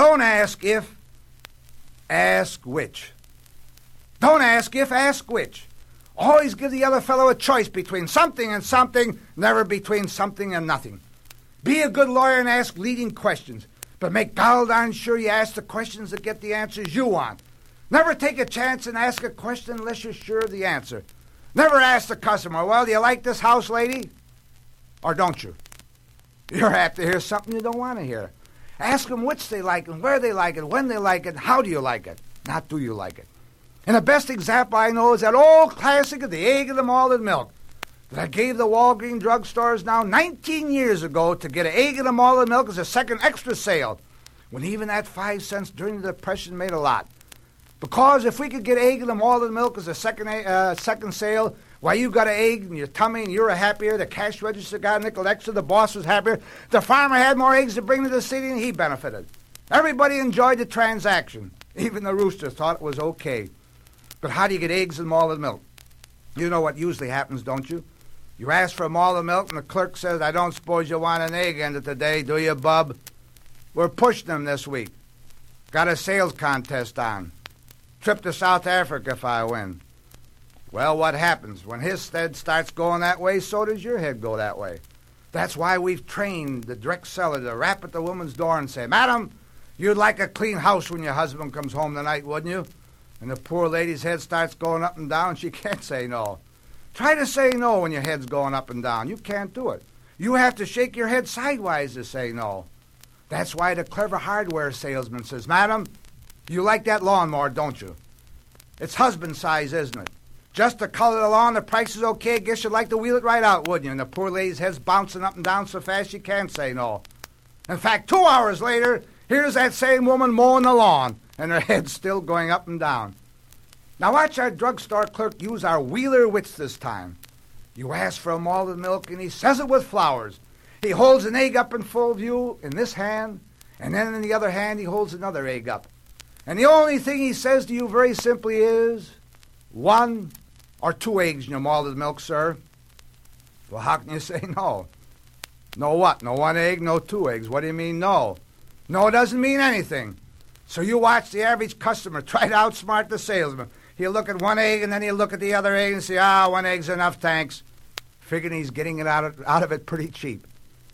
Don't ask if, ask which. Don't ask if, ask which. Always give the other fellow a choice between something and something, never between something and nothing. Be a good lawyer and ask leading questions, but make darn sure you ask the questions that get the answers you want. Never take a chance and ask a question unless you're sure of the answer. Never ask the customer, well, do you like this house, lady? Or don't you? You're apt to hear something you don't want to hear. Ask them which they like and where they like it, when they like it, how do you like it, not do you like it. And the best example I know is that old classic of the egg and the malted milk that I gave the Walgreens drugstores now 19 years ago to get an egg and a malted milk as a second extra sale, when even that 5 cents during the Depression made a lot. Because if we could get egg and a malted milk as a second sale, why, you got an egg in your tummy and you were happier, the cash register got a nickel extra, the boss was happier, the farmer had more eggs to bring to the city and he benefited. Everybody enjoyed the transaction. Even the rooster thought it was okay. But how do you get eggs and malted milk? You know what usually happens, don't you? You ask for a malted milk and the clerk says, I don't suppose you want an egg end of the day, do you, bub? We're pushing them this week. Got a sales contest on. Trip to South Africa if I win. Well, what happens? When his head starts going that way, so does your head go that way. That's why we've trained the direct seller to rap at the woman's door and say, Madam, you'd like a clean house when your husband comes home tonight, wouldn't you? And the poor lady's head starts going up and down. She can't say no. Try to say no when your head's going up and down. You can't do it. You have to shake your head sidewise to say no. That's why the clever hardware salesman says, Madam, you like that lawnmower, don't you? It's husband size, isn't it? Just the color of the lawn, the price is okay. Guess you'd like to wheel it right out, wouldn't you? And the poor lady's head's bouncing up and down so fast she can't say no. In fact, 2 hours later, here's that same woman mowing the lawn, and her head's still going up and down. Now watch our drugstore clerk use our Wheeler wits this time. You ask for a malted milk, and he says it with flowers. He holds an egg up in full view in this hand, and then in the other hand he holds another egg up. And the only thing he says to you very simply is, 1 or 2 eggs in your malted milk, sir. Well, how can you say no? No what? No 1 egg, no 2 eggs. What do you mean no? No doesn't mean anything. So you watch the average customer try to outsmart the salesman. He'll look at 1 egg and then he'll look at the other egg and say, 1 egg's enough, thanks. Figuring he's getting it out of it pretty cheap.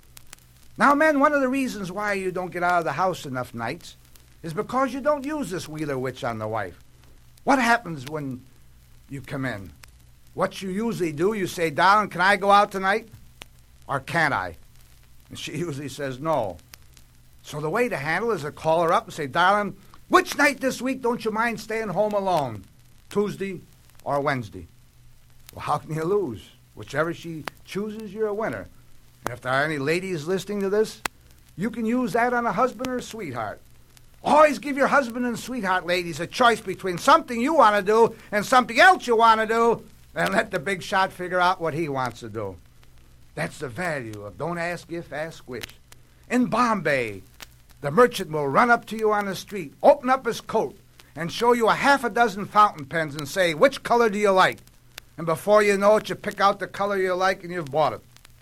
Now, men, one of the reasons why you don't get out of the house enough nights is because you don't use this Wheeler witch on the wife. What happens when you come in? What you usually do, you say, darling, can I go out tonight? Or can't I? And she usually says no. So the way to handle it is to call her up and say, darling, which night this week don't you mind staying home alone? Tuesday or Wednesday? Well, how can you lose? Whichever she chooses, you're a winner. And if there are any ladies listening to this, you can use that on a husband or a sweetheart. Always give your husband and sweetheart, ladies, a choice between something you want to do and something else you want to do, and let the big shot figure out what he wants to do. That's the value of don't ask if, ask which. In Bombay, the merchant will run up to you on the street, open up his coat, and show you a half a dozen fountain pens and say, which color do you like? And before you know it, you pick out the color you like and you've bought it.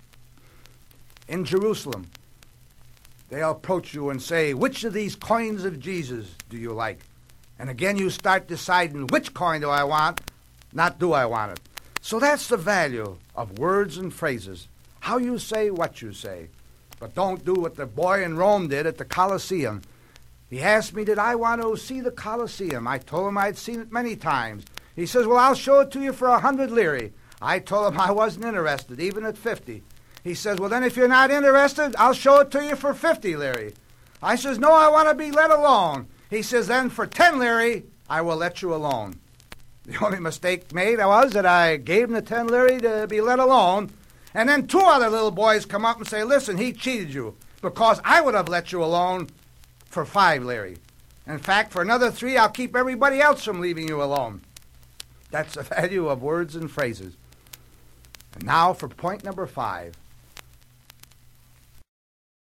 In Jerusalem, they'll approach you and say, which of these coins of Jesus do you like? And again, you start deciding, which coin do I want, not do I want it. So that's the value of words and phrases, how you say what you say. But don't do what the boy in Rome did at the Colosseum. He asked me, did I want to see the Colosseum? I told him I'd seen it many times. He says, well, I'll show it to you for 100 lire. I told him I wasn't interested, even at 50. He says, well, then if you're not interested, I'll show it to you for 50 lire. I says, no, I want to be let alone. He says, then for 10 lire, I will let you alone. The only mistake made was that I gave him the 10 lire to be let alone, and then 2 other little boys come up and say, listen, he cheated you, because I would have let you alone for 5 lire. In fact, for another 3, I'll keep everybody else from leaving you alone. That's the value of words and phrases. And now for point number 5.